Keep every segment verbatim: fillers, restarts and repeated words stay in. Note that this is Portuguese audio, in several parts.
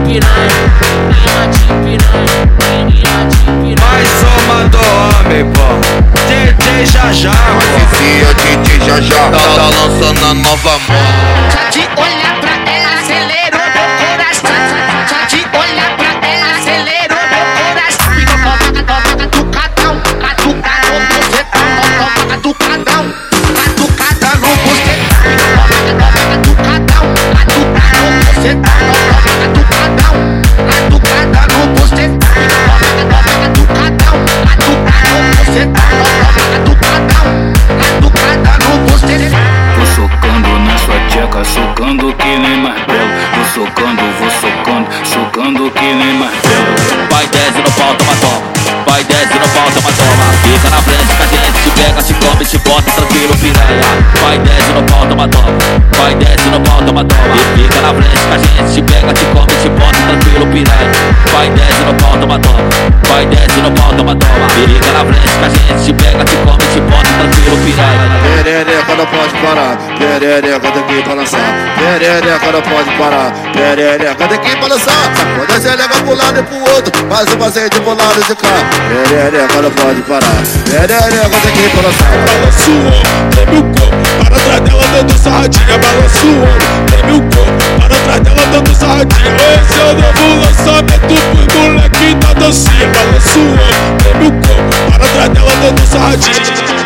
piranha, mina de piranha, menina de piranha. Mais uma do homem, pô, D J Jajá, pô. Fia D J Jajá, tá, tá lançando a nova moda. Só de olhar pra ela acelerou meu coração. Só de olhar pra ela acelerou meu coração. Catucadão, catucadão, bucetão, catucadão, catucadão no bucetão. Catucadão, catucadão, bucetão, catucadão, catucadão no bucetão. Catucadão, catucadão, bucetão, catucadão, catucadão no bucetão. Vou socando na sua tcheca, socando que nem martelo. Vou socando, vou socando, socando que nem martelo. Vai desce no pau, toma toma. Vai desce no pau, toma toma. Fica na frente que a gente se pega, se come, se bota tranquilo, piranha. Vai desce no pau, toma toma. Vai desce no pau, toma toma. E fica na frente que a gente se pega, se come, se bota tranquilo, piranha. Vai desce no pau, toma toma. Vai desce no pau, toma toma. Fica na frente que a gente se pega, se come, se bota tranquilo, piranha. Perereca não pode parar, perereca tem que ir pra lançar. Perereca não pode parar, perereca tem que ir pra lançar. Quando a zelega pro lado e pro outro, faz o passeio de pro lado de cá. Perereca não pode parar, perereca tem que ir pra lançar. Balança o ombro, treme o corpo, para trás dela dando sarradinha. Balança o ombro, treme o corpo, para trás dela dando sarradinha. Esse é o novo lançamento pros moleque da dancinha. Balança o ombro, treme o corpo, para trás dela dando sarradinha.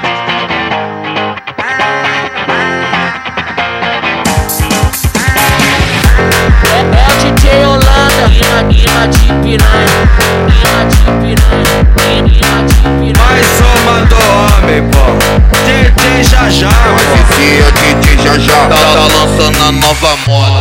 Mina de piranha, mina de piranha, menina de piranha. Mais uma do homem, pô, D J Jajá, pô. Fia D J Jajá, tá, tá lançando a nova moda.